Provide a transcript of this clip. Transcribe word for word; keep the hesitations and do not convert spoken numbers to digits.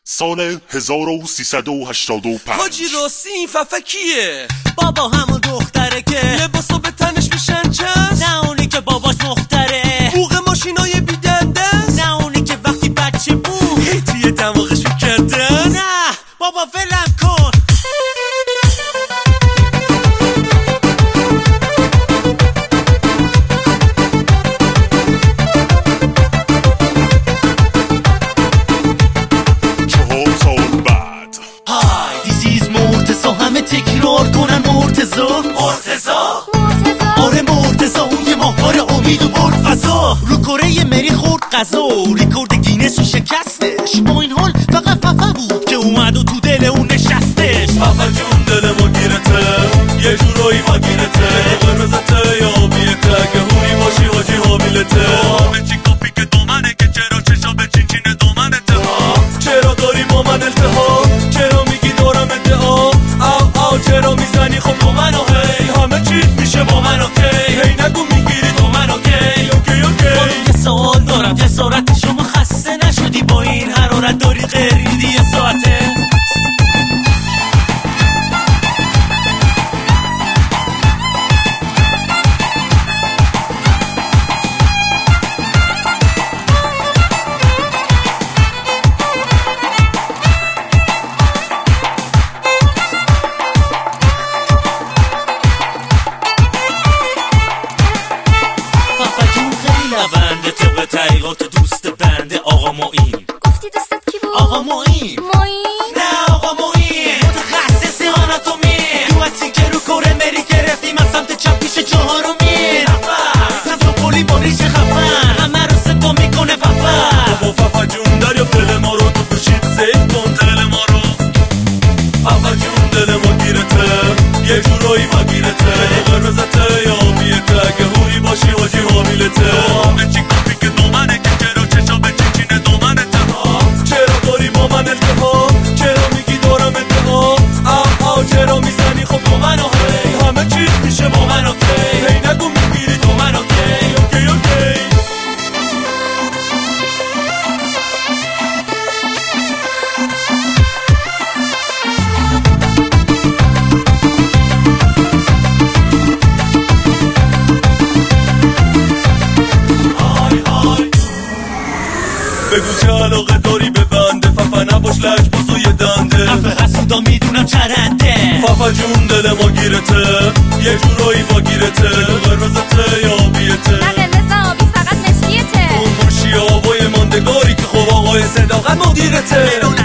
سال هزار و سیصد و هشتاد و پنج. حاجی راستی این ففکیه؟ بابا همون دختره که لباسا به تنش میشن چست؟ نه اونی که باباش مختره. بوق ماشینای بیدنده؟ نه اونی که وقتی بچه بود هی توی دماغش میکرده؟ نه بابا ولم کن. همه تکرار کنن مرتضا مرتضا آره مرتضا اون یه ماهواره امید و برد فضا رو کره مری خورد قضا ریکورد گینس و شکستش. با این حال فقط ففا بود که اومد و تو دل اون نشستش. ففا جون دل ما گیرته یه جورایی ما گیرته قرمزته یا آبیته که هوری باشی حاجی حامیلته. همه چی کافی که دومنه که چرا چشا به چین چین دومنته ها. چرا داری با من التهاب؟ چرا میگی دارم ادعا؟ چرا میزنی خب با من هی همه چیز میشه با من اوکی. هی نگو میگیری تو من اوکی اوکی اوکی. یه سوال دارم جسارت شما خسته نشدی با این حرارت داری غریدی یه ساعته؟ بنده طبق طریقات دوست بنده آقا معین. گفتی دوستت کی بود؟ آقا معین. معین؟ نه آقا معین متخصص آناتومی. تو اکسی که رو کره مری گرفتیم از سمت چپ پیش چهارمی. نفر پولی با ریش خفن همه رو سپا میکنه ففا. بابا ففا جون دریا دل ما رو تو پوشید سیف کن دل ما رو. ففا جون دل ما گیرته یه جورایی ما گیرته قرمزته یا آبیته که هوری باشی حاجی حامیلته. همه چی کافی که دومنه که چرا چشا به چین چین دومنته ها. چرا داری با من التهاب؟ چرا میگی دارم ادعا؟ آو آو چرا میزنی خب با من هی همه چیز میشه با من اوکی. هی نگو میگیری تو من اوکی اوکی اوکی. بگو چه علاقه داری به بنده ففا نباش لج بازوی دنده. حرف حسودا میدونم چرنده. ففا جون دل ما گیرته یه جورایی با گیرته قرمزته یا آبیته. نه قرمز آبی فقط مشکیته. اون مرشی آبای ماندگاری که خب آقای صداقت مدیرته.